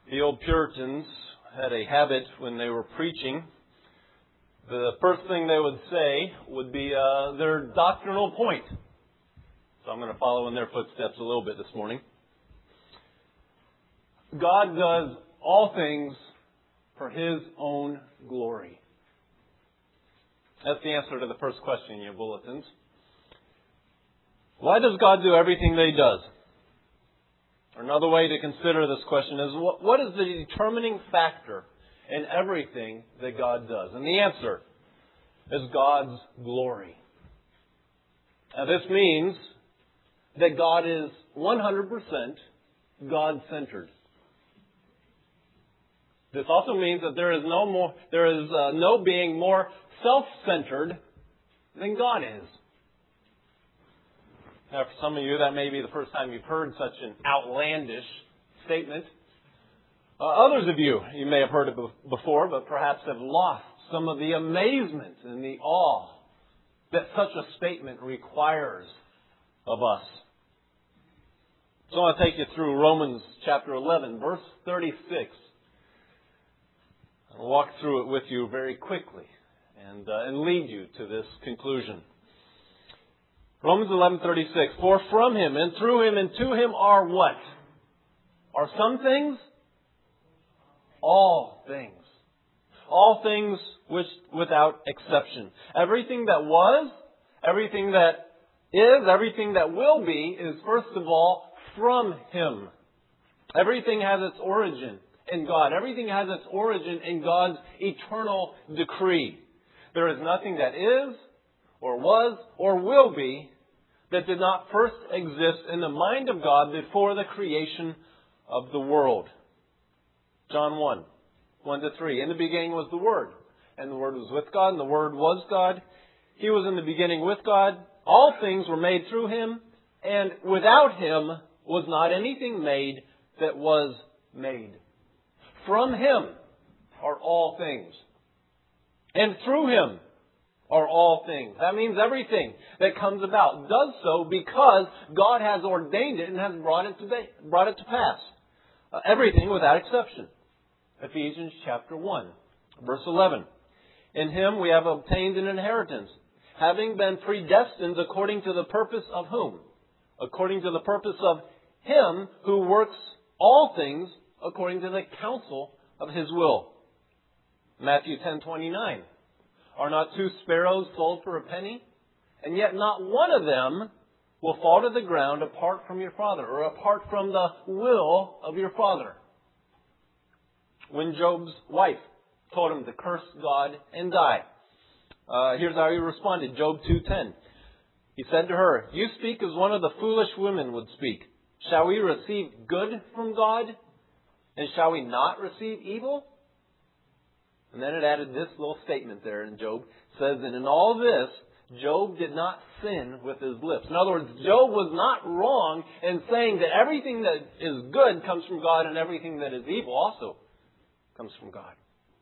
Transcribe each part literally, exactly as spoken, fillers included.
The old Puritans had a habit when they were preaching. The first thing they would say would be uh, their doctrinal point. So I'm going to follow in their footsteps a little bit this morning. God does all things for His own glory. That's the answer to the first question in your bulletins. Why does God do everything that He does? Another way to consider this question is, what, what is the determining factor in everything that God does? And the answer is God's glory. Now this means that God is one hundred percent God-centered. This also means that there is no more, there is uh, no being more self-centered than God is. Now, for some of you, that may be the first time you've heard such an outlandish statement. Uh, others of you, you may have heard it before, but perhaps have lost some of the amazement and the awe that such a statement requires of us. So I want to take you through Romans chapter eleven, verse thirty-six. I'll walk through it with you very quickly and, uh, and lead you to this conclusion. Romans eleven thirty-six. For from Him and through Him and to Him are what? Are some things? All things. All things which without exception. Everything that was, everything that is, everything that will be is first of all from Him. Everything has its origin in God. Everything has its origin in God's eternal decree. There is nothing that is, or was, or will be that did not first exist in the mind of God before the creation of the world. John one, one to three. In the beginning was the Word, and the Word was with God, and the Word was God. He was in the beginning with God. All things were made through Him, and without Him was not anything made that was made. From Him are all things, and through Him are all things. That means everything that comes about does so because God has ordained it and has brought it to, be, brought it to pass. Uh, everything without exception. Ephesians chapter one, verse eleven. In Him we have obtained an inheritance, having been predestined according to the purpose of whom? According to the purpose of Him who works all things according to the counsel of His will. Matthew ten twenty-nine. Are not two sparrows sold for a penny? And yet not one of them will fall to the ground apart from your Father, or apart from the will of your Father. When Job's wife told him to curse God and die, uh, here's how he responded. Job two ten. He said to her, you speak as one of the foolish women would speak. Shall we receive good from God? And shall we not receive evil? And then it added this little statement there in Job. It says, and in all this, Job did not sin with his lips. In other words, Job was not wrong in saying that everything that is good comes from God and everything that is evil also comes from God.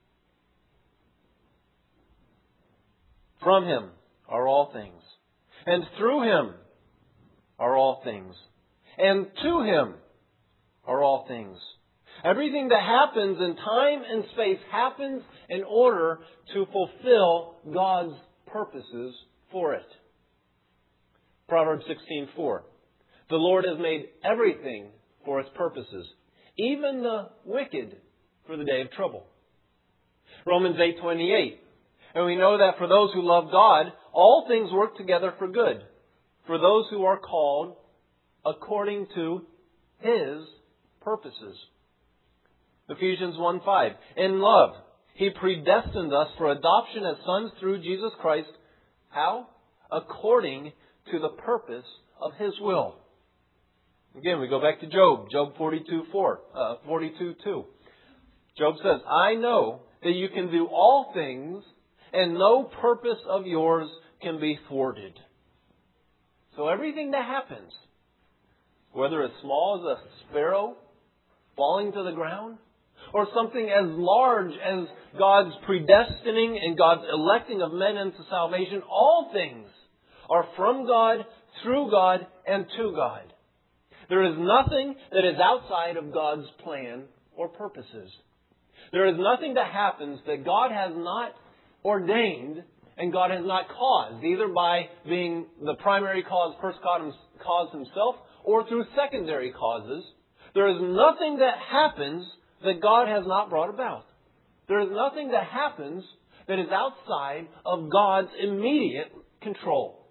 From Him are all things, and through Him are all things, and to Him are all things. Everything that happens in time and space happens in order to fulfill God's purposes for it. Proverbs sixteen four. The Lord has made everything for its purposes, even the wicked for the day of trouble. Romans eight twenty-eight. And we know that for those who love God, all things work together for good, for those who are called according to His purposes. Ephesians one five. In love, He predestined us for adoption as sons through Jesus Christ. How? According to the purpose of His will. Again, we go back to Job. Job forty-two four, uh, forty-two two. Job says, I know that you can do all things, and no purpose of yours can be thwarted. So everything that happens, whether as small as a sparrow falling to the ground, or something as large as God's predestining and God's electing of men into salvation, all things are from God, through God, and to God. There is nothing that is outside of God's plan or purposes. There is nothing that happens that God has not ordained and God has not caused, either by being the primary cause, first cause himself, or through secondary causes. There is nothing that happens that God has not brought about. There is nothing that happens that is outside of God's immediate control.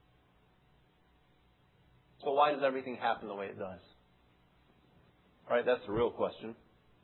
So why does everything happen the way it does? All right, that's the real question.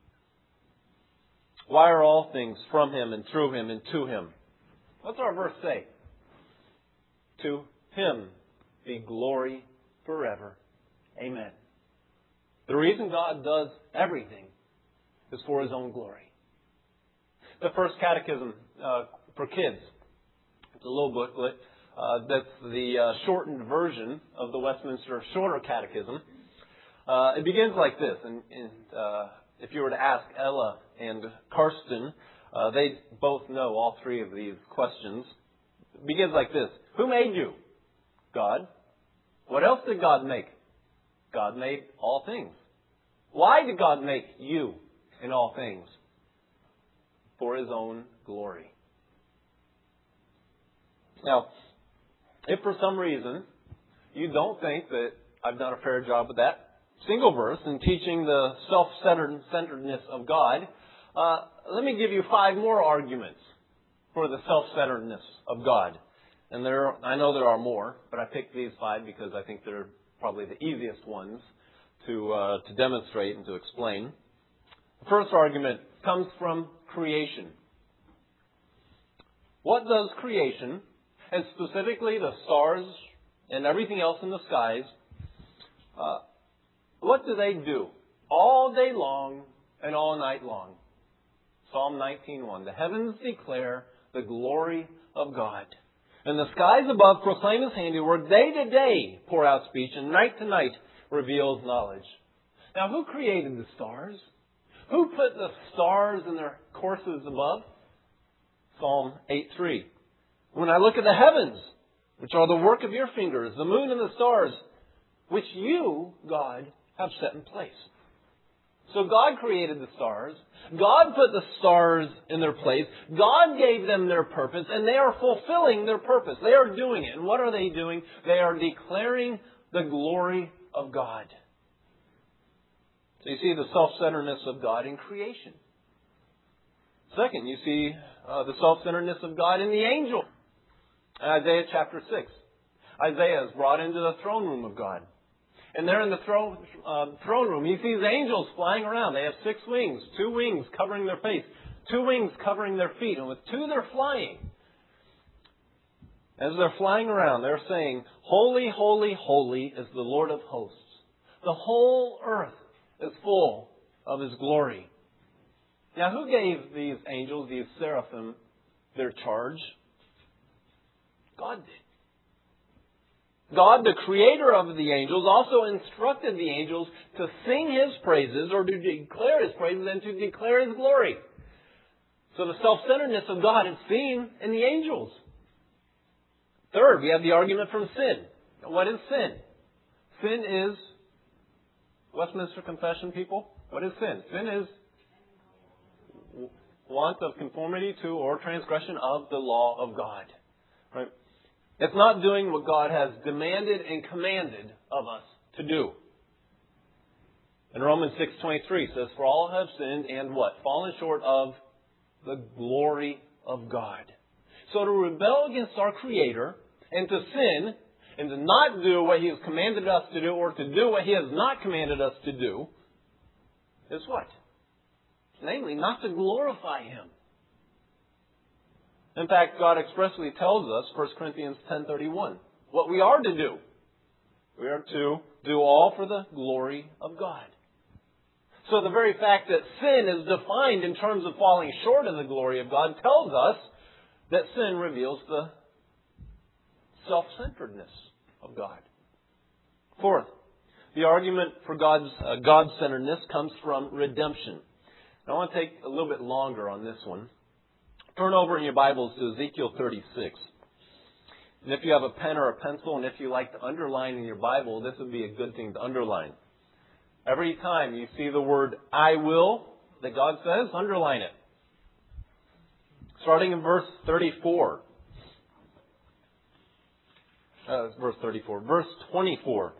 Why are all things from Him and through Him and to Him? What's our verse say? To Him be glory forever. Amen. The reason God does everything is for His own glory. The first catechism uh, for kids. It's a little booklet. Uh, that's the uh, shortened version of the Westminster Shorter Catechism. Uh, it begins like this. And, and uh, if you were to ask Ella and Karsten, uh, they both know all three of these questions. It begins like this. Who made you? God. What else did God make? God made all things. Why did God make you in all things? For His own glory. Now, if for some reason you don't think that I've done a fair job with that single verse in teaching the self-centeredness of God, uh, let me give you five more arguments for the self-centeredness of God. And there, I know there are more, but I picked these five because I think they're probably the easiest ones to uh, to demonstrate and to explain. The first argument comes from creation. What does creation, and specifically the stars and everything else in the skies, uh, what do they do all day long and all night long? Psalm nineteen one. The heavens declare the glory of God, and the skies above proclaim His handiwork. Day to day pour out speech, and night to night reveals knowledge. Now, who created the stars? Who put the stars in their courses above? Psalm eight three. When I look at the heavens, which are the work of your fingers, the moon and the stars, which you, God, have set in place. So God created the stars. God put the stars in their place. God gave them their purpose, and they are fulfilling their purpose. They are doing it. And what are they doing? They are declaring the glory of God. So you see the self-centeredness of God in creation. Second, you see uh, the self-centeredness of God in the angel. In Isaiah chapter six. Isaiah is brought into the throne room of God. And there in the throne, uh, throne room, he sees angels flying around. They have six wings, two wings covering their face, two wings covering their feet, and with two they're flying. As they're flying around, they're saying, Holy, holy, holy is the Lord of hosts. The whole earth is full of His glory. Now, who gave these angels, these seraphim, their charge? God did. God, the creator of the angels, also instructed the angels to sing His praises or to declare His praises and to declare His glory. So the self-centeredness of God is seen in the angels. Third, we have the argument from sin. What is sin? Sin is, Westminster Confession people, what is sin? Sin is want of conformity to or transgression of the law of God. Right? It's not doing what God has demanded and commanded of us to do. And Romans six twenty-three says, For all have sinned and what? Fallen short of the glory of God. So to rebel against our Creator and to sin and to not do what He has commanded us to do or to do what He has not commanded us to do is what? Namely, not to glorify Him. In fact, God expressly tells us, First Corinthians ten thirty-one, what we are to do. We are to do all for the glory of God. So the very fact that sin is defined in terms of falling short of the glory of God tells us that sin reveals the self-centeredness of God. Fourth, the argument for God's uh, God-centeredness comes from redemption. Now, I want to take a little bit longer on this one. Turn over in your Bibles to Ezekiel thirty-six. And if you have a pen or a pencil, and if you like to underline in your Bible, this would be a good thing to underline. Every time you see the word I will that God says, underline it. Starting in verse thirty-four. Uh, verse thirty-four. Verse twenty-four.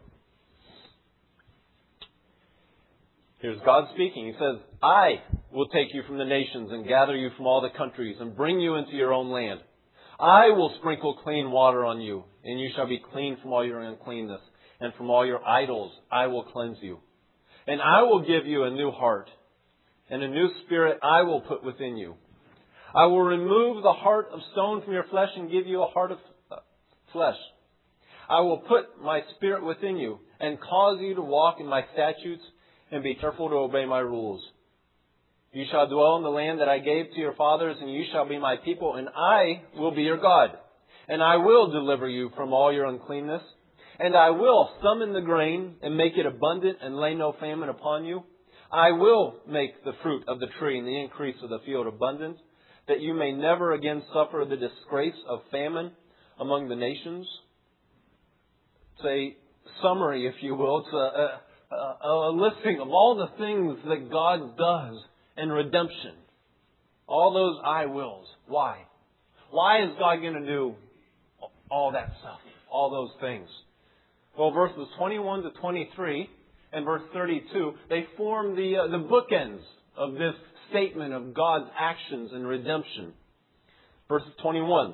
Here's God speaking. He says, I will take you from the nations and gather you from all the countries and bring you into your own land. I will sprinkle clean water on you, and you shall be clean from all your uncleanness, and from all your idols I will cleanse you. And I will give you a new heart, and a new spirit I will put within you. I will remove the heart of stone from your flesh and give you a heart of flesh. I will put my spirit within you and cause you to walk in my statutes and be careful to obey my rules. You shall dwell in the land that I gave to your fathers, and you shall be my people, and I will be your God. And I will deliver you from all your uncleanness, and I will summon the grain and make it abundant and lay no famine upon you. I will make the fruit of the tree and the increase of the field abundant, that you may never again suffer the disgrace of famine among the nations. It's a summary, if you will. It's a, a A, a listing of all the things that God does in redemption. All those I wills. Why? Why is God going to do all that stuff? All those things? Well, verses twenty-one to twenty-three and verse thirty-two, they form the, uh, the bookends of this statement of God's actions in redemption. Verses twenty-one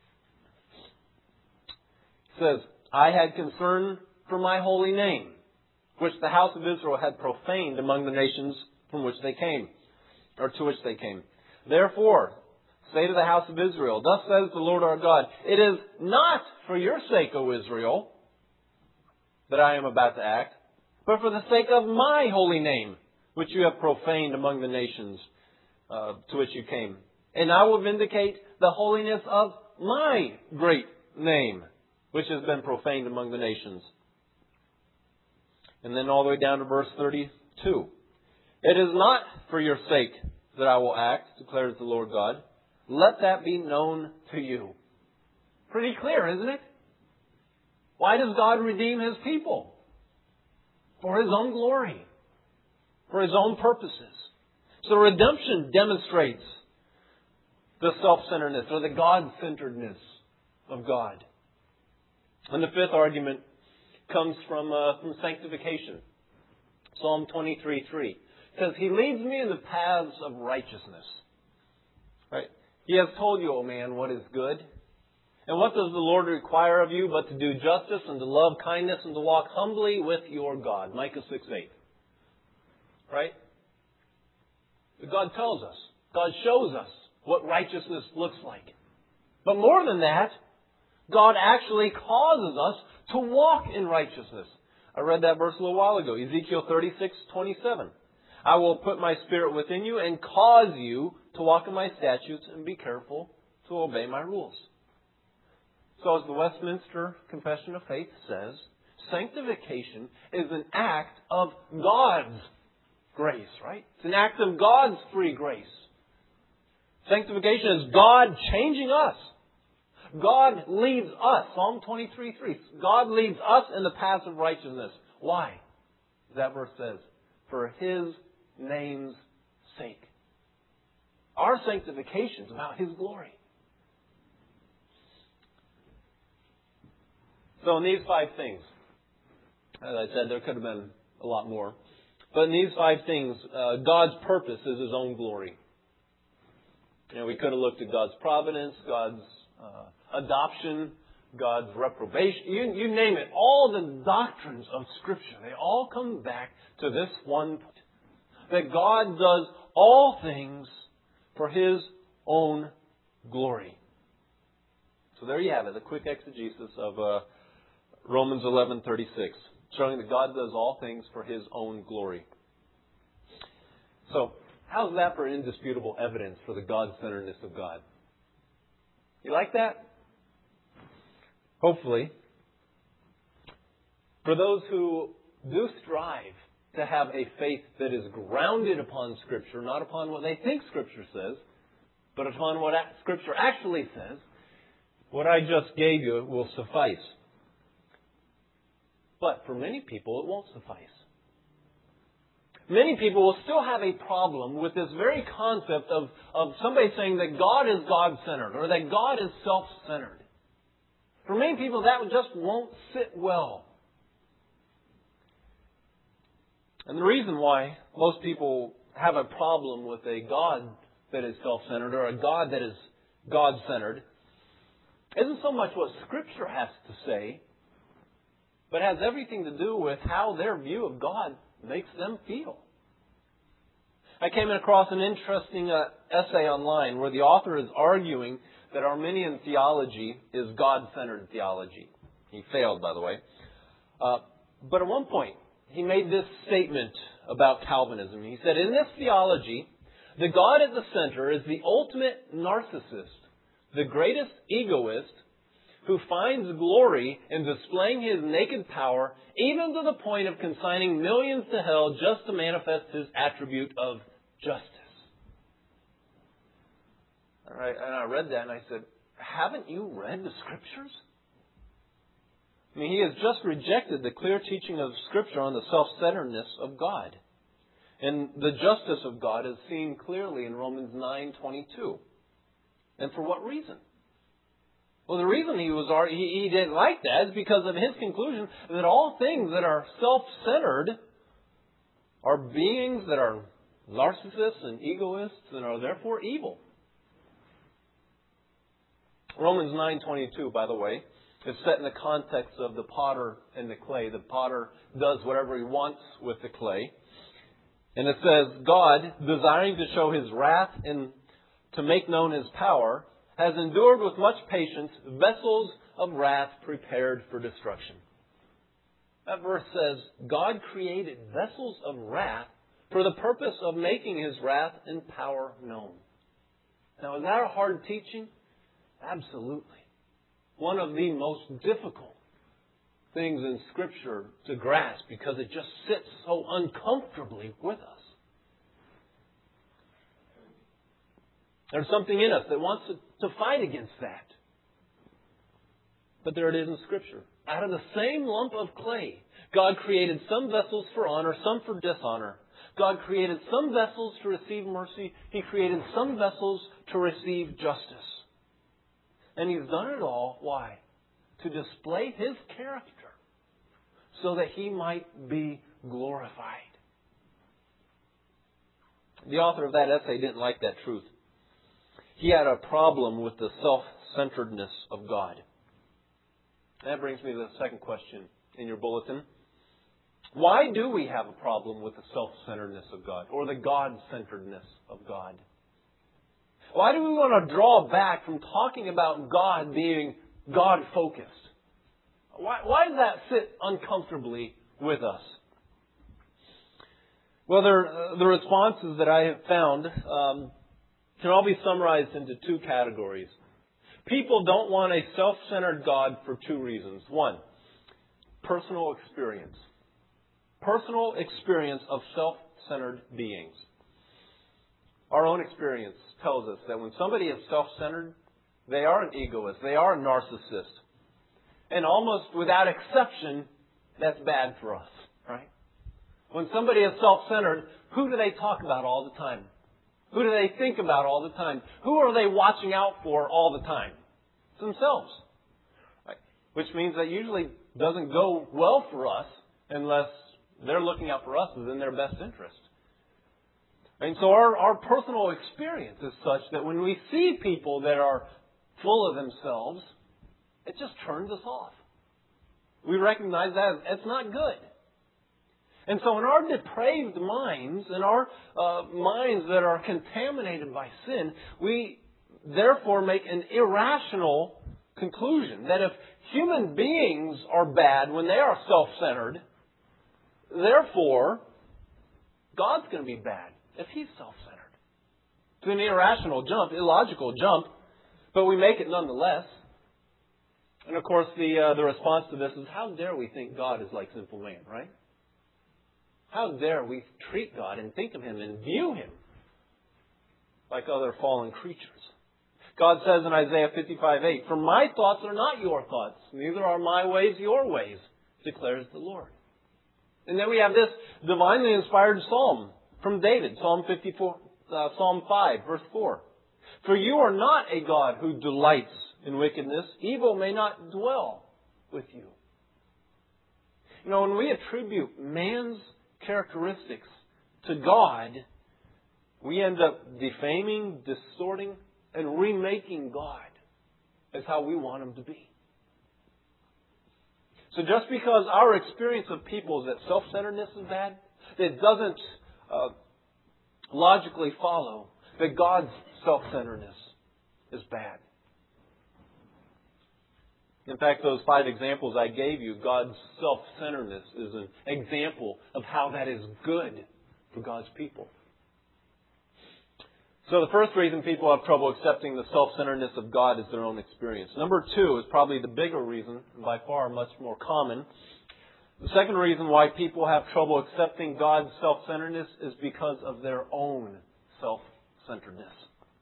says, I had concern for my holy name, which the house of Israel had profaned among the nations from which they came, or to which they came. Therefore, say to the house of Israel, thus says the Lord our God, it is not for your sake, O Israel, that I am about to act, but for the sake of my holy name, which you have profaned among the nations uh, to which you came. And I will vindicate the holiness of my great name, which has been profaned among the nations. And then all the way down to verse thirty-two. It is not for your sake that I will act, declares the Lord God. Let that be known to you. Pretty clear, isn't it? Why does God redeem His people? For His own glory. For His own purposes. So redemption demonstrates the self-centeredness or the God-centeredness of God. And the fifth argument comes from, uh, from sanctification. Psalm twenty-three three says, He leads me in the paths of righteousness. Right? He has told you, O man, what is good. And what does the Lord require of you but to do justice and to love kindness and to walk humbly with your God? Micah six eight. Right? God tells us. God shows us what righteousness looks like. But more than that, God actually causes us to walk in righteousness. I read that verse a little while ago. Ezekiel thirty-six twenty-seven. I will put my spirit within you and cause you to walk in my statutes and be careful to obey my rules. So as the Westminster Confession of Faith says, sanctification is an act of God's grace, right? It's an act of God's free grace. Sanctification is God changing us. God leads us. Psalm twenty-three three. God leads us in the paths of righteousness. Why? That verse says, for His name's sake. Our sanctification is about His glory. So in these five things, as I said, there could have been a lot more. But in these five things, uh, God's purpose is His own glory. You know, we could have looked at God's providence, God's uh, adoption, God's reprobation. You, you name it. All the doctrines of Scripture, they all come back to this one point. That God does all things for His own glory. So there you have it, the quick exegesis of uh, Romans eleven thirty-six, showing that God does all things for His own glory. So, how's that for indisputable evidence for the God-centeredness of God? You like that? Hopefully. For those who do strive to have a faith that is grounded upon Scripture, not upon what they think Scripture says, but upon what Scripture actually says, what I just gave you will suffice. But for many people, it won't suffice. many people will still have a problem with this very concept of, of somebody saying that God is God-centered or that God is self-centered. For many people, that just won't sit well. And the reason why most people have a problem with a God that is self-centered or a God that is God-centered isn't so much what Scripture has to say, but has everything to do with how their view of God makes them feel. I came across an interesting uh, essay online where the author is arguing that Arminian theology is God-centered theology. He failed, by the way. Uh, but at one point, he made this statement about Calvinism. He said, in this theology, the God at the center is the ultimate narcissist, the greatest egoist, who finds glory in displaying his naked power, even to the point of consigning millions to hell just to manifest his attribute of justice. All right, and I read that and I said, haven't you read the Scriptures? I mean, he has just rejected the clear teaching of Scripture on the self-centeredness of God. And the justice of God is seen clearly in Romans nine twenty-two. And for what reason? Well, the reason he was he, he didn't like that is because of his conclusion that all things that are self-centered are beings that are narcissists and egoists and are therefore evil. Romans nine twenty-two, by the way, is set in the context of the potter and the clay. The potter does whatever he wants with the clay. And it says, God, desiring to show his wrath and to make known his power, has endured with much patience vessels of wrath prepared for destruction. That verse says, God created vessels of wrath for the purpose of making his wrath and power known. Now, is that a hard teaching? Absolutely. One of the most difficult things in Scripture to grasp because it just sits so uncomfortably with us. There's something in us that wants to, to fight against that. But there it is in Scripture. Out of the same lump of clay, God created some vessels for honor, some for dishonor. God created some vessels to receive mercy. He created some vessels to receive justice. And He's done it all, why? To display His character so that He might be glorified. The author of that essay didn't like that truth. He had a problem with the self-centeredness of God. That brings me to the second question in your bulletin. Why do we have a problem with the self-centeredness of God or the God-centeredness of God? Why do we want to draw back from talking about God being God-focused? Why, why does that sit uncomfortably with us? Well, there, uh, the responses that I have found um, can all be summarized into two categories. People don't want a self-centered God for two reasons. One, personal experience. Personal experience of self-centered beings. Our own experience tells us that when somebody is self-centered, they are an egoist. They are a narcissist. And almost without exception, that's bad for us, right? When somebody is self-centered, who do they talk about all the time? Who do they think about all the time? Who are they watching out for all the time? It's themselves. Right? Which means that usually doesn't go well for us unless they're looking out for us as in their best interest. And so our, our personal experience is such that when we see people that are full of themselves, it just turns us off. We recognize that it's not good. And so in our depraved minds, in our uh, minds that are contaminated by sin, we therefore make an irrational conclusion that if human beings are bad when they are self-centered, therefore God's going to be bad if He's self-centered. It's an irrational jump, illogical jump, but we make it nonetheless. And of course the uh, the response to this is, how dare we think God is like sinful man, right? How dare we treat God and think of Him and view Him like other fallen creatures? God says in Isaiah fifty-five eight, "For my thoughts are not your thoughts, neither are my ways your ways, declares the Lord." And then we have this divinely inspired psalm from David, Psalm fifty-four, uh, Psalm five, verse four. For you are not a God who delights in wickedness. Evil may not dwell with you. You know, when we attribute man's characteristics to God, we end up defaming, distorting, and remaking God as how we want Him to be. So just because our experience of people is that self-centeredness is bad, it doesn't uh, logically follow that God's self-centeredness is bad. In fact, those five examples I gave you, God's self-centeredness is an example of how that is good for God's people. So the first reason people have trouble accepting the self-centeredness of God is their own experience. Number two is probably the bigger reason, and by far much more common. The second reason why people have trouble accepting God's self-centeredness is because of their own self-centeredness.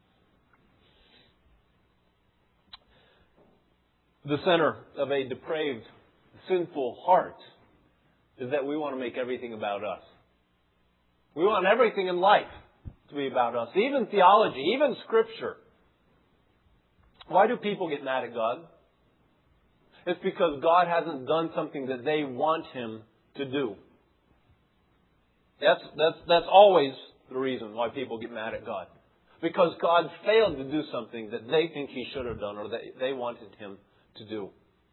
The center of a depraved, sinful heart is that we want to make everything about us. We want everything in life to be about us. Even theology, even Scripture. Why do people get mad at God? It's because God hasn't done something that they want Him to do. That's, that's, that's always the reason why people get mad at God. Because God failed to do something that they think He should have done or that they wanted Him to do.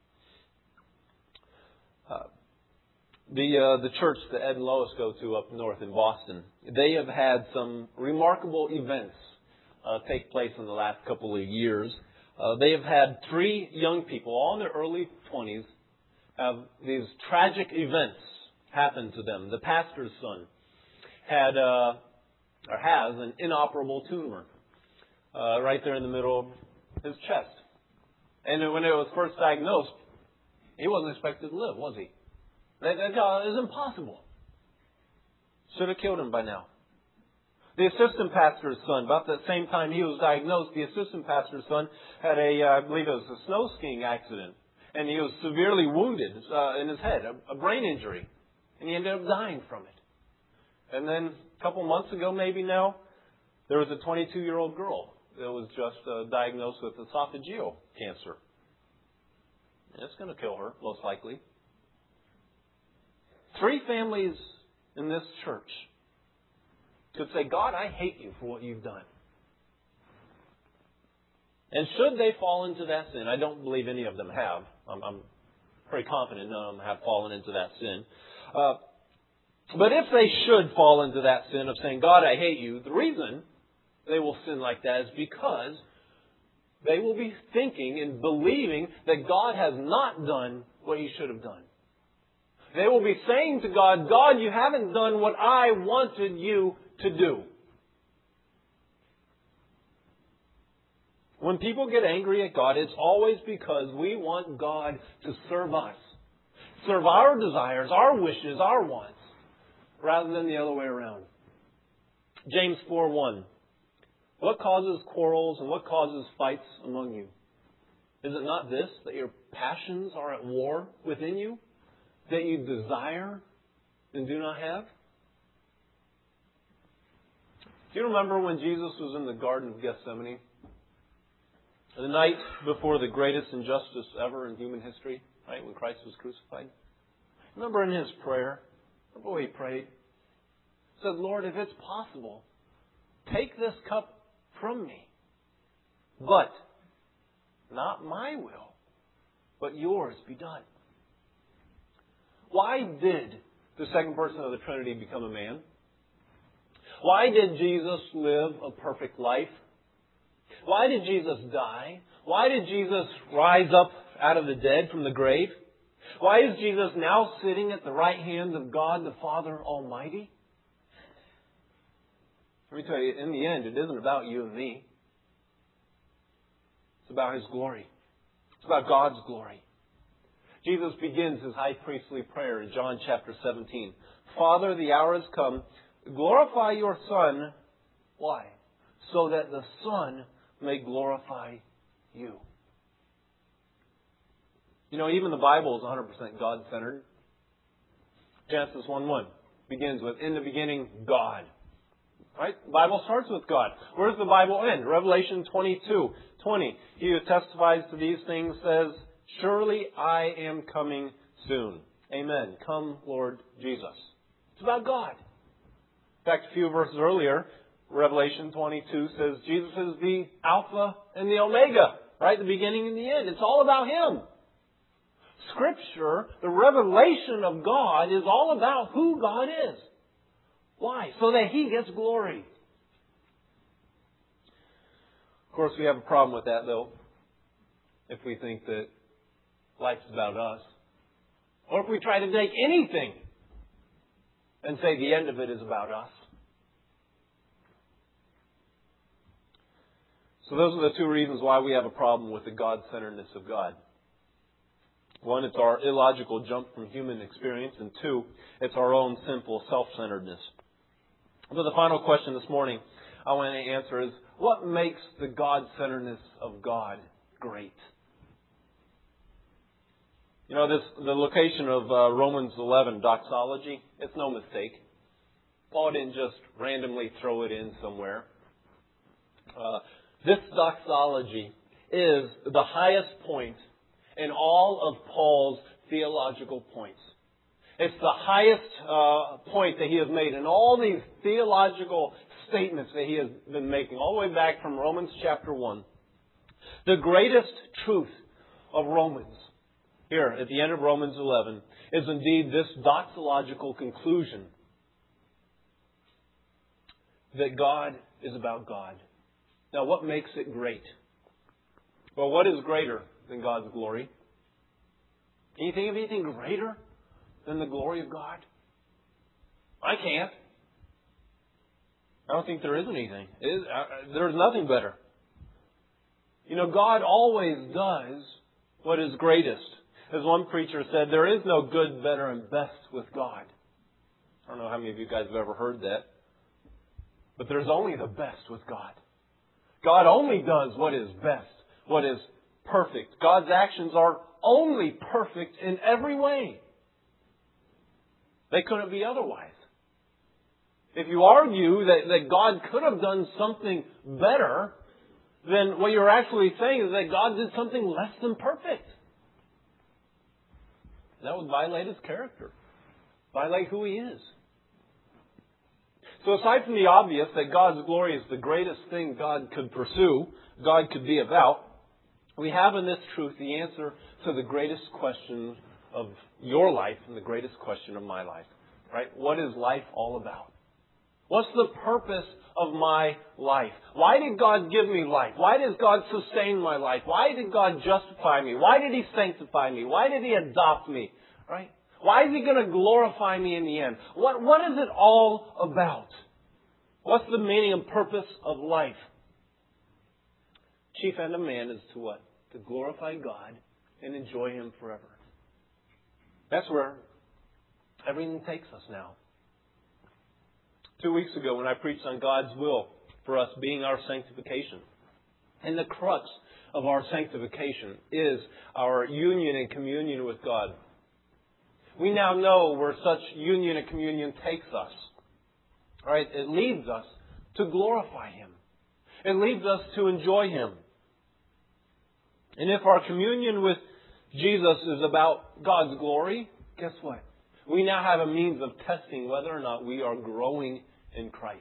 Uh, the uh, the church that Ed and Lois go to up north in Boston, they have had some remarkable events uh, take place in the last couple of years. Uh, they have had three young people, all in their early twenties, have these tragic events happen to them. The pastor's son had uh, or has an inoperable tumor uh, right there in the middle of his chest. And when it was first diagnosed, he wasn't expected to live, was he? That, that is impossible. Should have killed him by now. The assistant pastor's son, about the same time he was diagnosed, the assistant pastor's son had a, uh, I believe it was a snow skiing accident. And he was severely wounded uh, in his head, a, a brain injury. And he ended up dying from it. And then a couple months ago, maybe now, there was a twenty-two-year-old girl that was just uh, diagnosed with esophageal cancer. And it's going to kill her, most likely. Three families in this church could say, God, I hate you for what you've done. And should they fall into that sin, I don't believe any of them have. I'm, I'm pretty confident none of them have fallen into that sin. Uh, but if they should fall into that sin of saying, God, I hate you, the reason they will sin like that is because they will be thinking and believing that God has not done what He should have done. They will be saying to God, God, you haven't done what I wanted you to do. When people get angry at God, it's always because we want God to serve us. Serve our desires, our wishes, our wants, rather than the other way around. James four one. What causes quarrels and what causes fights among you? Is it not this, that your passions are at war within you? That you desire and do not have? Do you remember when Jesus was in the Garden of Gethsemane? The night before the greatest injustice ever in human history, right? When Christ was crucified. Remember in His prayer? Remember what He prayed? He said, Lord, if it's possible, take this cup from me. But not my will, but yours be done. Why did the second person of the Trinity become a man? Why did Jesus live a perfect life? Why did Jesus die? Why did Jesus rise up out of the dead from the grave? Why is Jesus now sitting at the right hand of God the Father Almighty? Let me tell you, in the end, it isn't about you and me. It's about His glory. It's about God's glory. Jesus begins His high priestly prayer in John chapter seventeen. Father, the hour has come. Glorify your Son. Why? So that the Son may glorify you. You know, even the Bible is one hundred percent God-centered. Genesis one one begins with, in the beginning, God. Right? The Bible starts with God. Where does the Bible end? Revelation twenty-two twenty. He who testifies to these things says, surely I am coming soon. Amen. Come, Lord Jesus. It's about God. In fact, a few verses earlier, Revelation twenty-two says Jesus is the Alpha and the Omega. Right? The beginning and the end. It's all about Him. Scripture, the revelation of God, is all about who God is. Why? So that He gets glory. Of course, we have a problem with that, though, if we think that life's about us. Or if we try to take anything and say the end of it is about us. So those are the two reasons why we have a problem with the God-centeredness of God. One, it's our illogical jump from human experience. And two, it's our own sinful self-centeredness. So the final question this morning I want to answer is, what makes the God-centeredness of God great? You know, this the location of uh, Romans eleven doxology, it's no mistake. Paul didn't just randomly throw it in somewhere. Uh, this doxology is the highest point in all of Paul's theological points. It's the highest uh, point that he has made in all these theological statements that he has been making, all the way back from Romans chapter one. The greatest truth of Romans, here at the end of Romans eleven, is indeed this doxological conclusion that God is about God. Now, what makes it great? Well, what is greater than God's glory? Can you think of anything greater than the glory of God? I can't. I don't think there is anything. It is, uh, there's nothing better. You know, God always does what is greatest. As one preacher said, there is no good, better, and best with God. I don't know how many of you guys have ever heard that. But there's only the best with God. God only does what is best, what is perfect. God's actions are only perfect in every way. They couldn't be otherwise. If you argue that, that God could have done something better, then what you're actually saying is that God did something less than perfect. That would violate His character, violate who He is. So aside from the obvious that God's glory is the greatest thing God could pursue, God could be about, we have in this truth the answer to the greatest question of your life and the greatest question of my life. Right? What is life all about? What's the purpose of my life? Why did God give me life? Why does God sustain my life? Why did God justify me? Why did He sanctify me? Why did He adopt me? Right? Why is He going to glorify me in the end? What, what is it all about? What's the meaning and purpose of life? Chief end of man is to what? To glorify God and enjoy Him forever. That's where everything takes us now. Two weeks ago when I preached on God's will for us being our sanctification. And the crux of our sanctification is our union and communion with God. We now know where such union and communion takes us. Right? It leads us to glorify Him. It leads us to enjoy Him. And if our communion with Jesus is about God's glory, guess what? We now have a means of testing whether or not we are growing in Christ.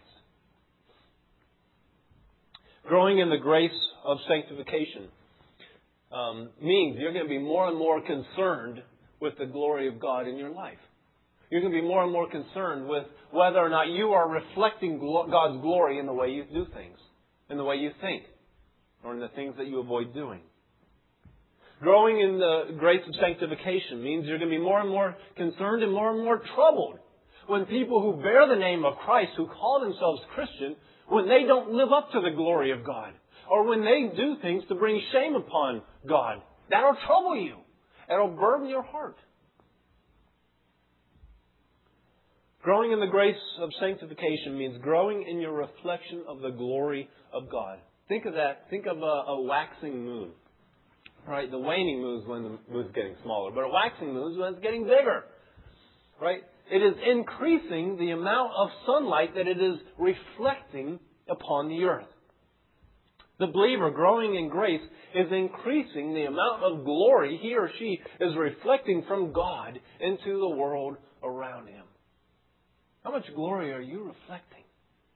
Growing in the grace of sanctification um, means you're going to be more and more concerned with the glory of God in your life. You're going to be more and more concerned with whether or not you are reflecting God's glory in the way you do things, in the way you think, or in the things that you avoid doing. Growing in the grace of sanctification means you're going to be more and more concerned and more and more troubled when people who bear the name of Christ, who call themselves Christian, when they don't live up to the glory of God, or when they do things to bring shame upon God. That'll trouble you. It'll burden your heart. Growing in the grace of sanctification means growing in your reflection of the glory of God. Think of that. Think of a, a waxing moon. Right? The waning moon is when the moon's getting smaller, but a waxing moon is when it's getting bigger. Right? it is increasing the amount of sunlight that it is reflecting upon the earth. The believer growing in grace is increasing the amount of glory he or she is reflecting from God into the world around him. How much glory are you reflecting?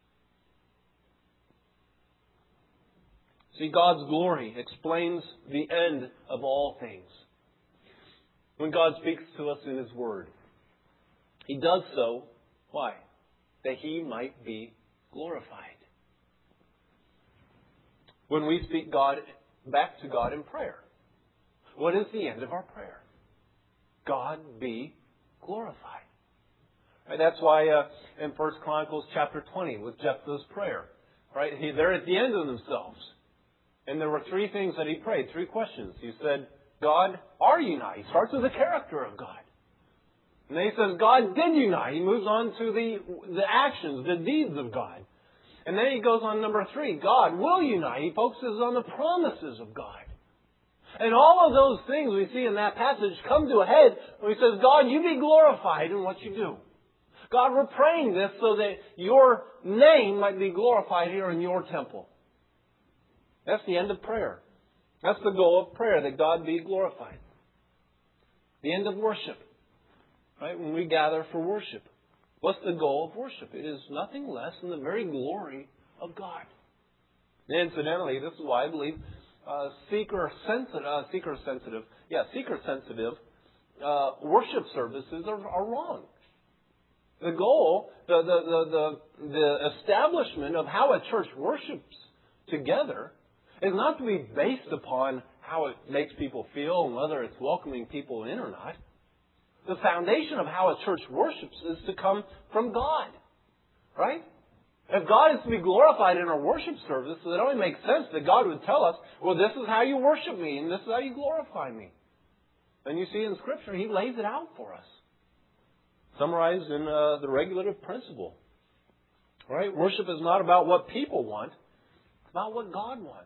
See, God's glory explains the end of all things. When God speaks to us in His Word, He does so, why? That He might be glorified. When we speak God back to God in prayer, what is the end of our prayer? God be glorified. Right, that's why uh, in First Chronicles chapter twenty with Jephthah's prayer, right? He, they're at the end of themselves. And there were three things that he prayed, three questions. He said, God, are you not? He starts with the character of God. And then he says, God did unite. He moves on to the, the actions, the deeds of God. And then he goes on number three, God will unite. He focuses on the promises of God. And all of those things we see in that passage come to a head when he says, God, you be glorified in what you do. God, we're praying this so that your name might be glorified here in your temple. That's the end of prayer. That's the goal of prayer, that God be glorified. The end of worship. Right? When we gather for worship. What's the goal of worship? It is nothing less than the very glory of God. And incidentally, this is why I believe uh, seeker sensitive, uh, seeker sensitive, yeah, seeker sensitive uh, worship services are, are wrong. The goal, the, the, the, the, the establishment of how a church worships together is not to be based upon how it makes people feel and whether it's welcoming people in or not. The foundation of how a church worships is to come from God. Right? If God is to be glorified in our worship service, it only makes sense that God would tell us, well, this is how you worship me and this is how you glorify me. And you see in Scripture, He lays it out for us. Summarized in uh, the regulative principle. Right? Worship is not about what people want. It's about what God wants.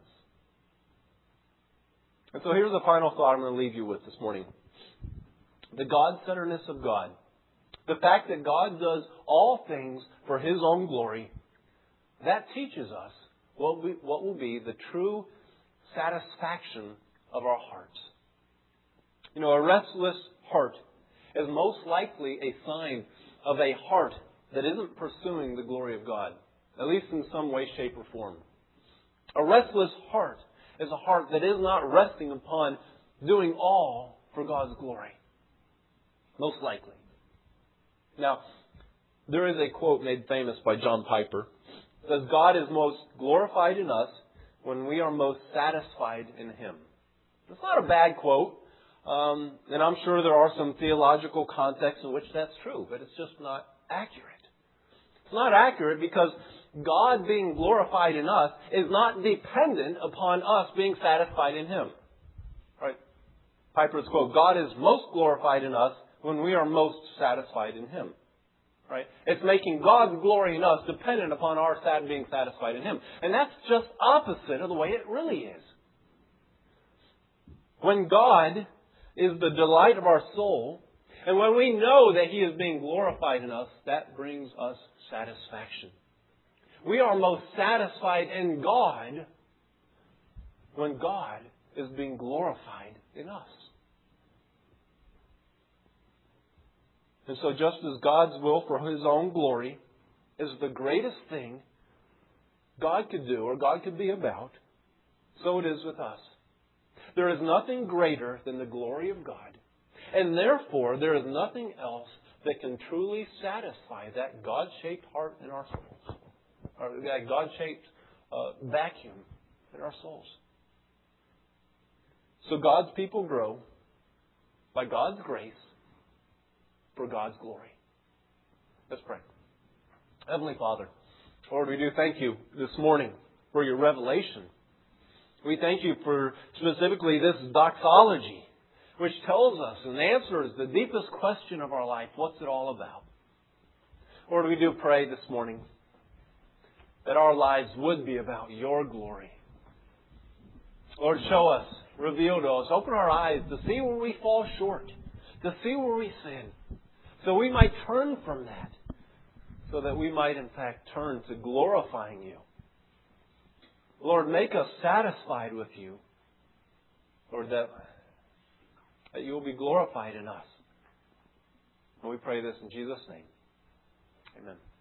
And so here's the final thought I'm going to leave you with this morning. The God-centeredness of God. The fact that God does all things for His own glory. That teaches us what, we, what will be the true satisfaction of our hearts. You know, a restless heart is most likely a sign of a heart that isn't pursuing the glory of God. At least in some way, shape, or form. A restless heart is a heart that is not resting upon doing all for God's glory. Most likely. Now, there is a quote made famous by John Piper. It says, God is most glorified in us when we are most satisfied in Him. It's not a bad quote. Um, and I'm sure there are some theological contexts in which that's true. But it's just not accurate. It's not accurate because God being glorified in us is not dependent upon us being satisfied in Him. Right? Piper's quote, God is most glorified in us when we are most satisfied in Him. Right? It's making God's glory in us dependent upon our being satisfied in Him. And that's just opposite of the way it really is. When God is the delight of our soul, and when we know that He is being glorified in us, that brings us satisfaction. We are most satisfied in God when God is being glorified in us. And so just as God's will for His own glory is the greatest thing God could do or God could be about, so it is with us. There is nothing greater than the glory of God. And therefore, there is nothing else that can truly satisfy that God-shaped heart in our souls. Or that God-shaped uh, vacuum in our souls. So God's people grow by God's grace for God's glory. Let's pray. Heavenly Father, Lord, we do thank You this morning for Your revelation. We thank You for specifically this doxology, which tells us and answers the deepest question of our life. What's it all about? Lord, we do pray this morning that our lives would be about Your glory. Lord, show us, reveal to us, open our eyes to see where we fall short, to see where we sin, So we might turn from that, so that we might in fact turn to glorifying You. Lord, make us satisfied with You. Lord, that, that You will be glorified in us. And we pray this in Jesus' name. Amen.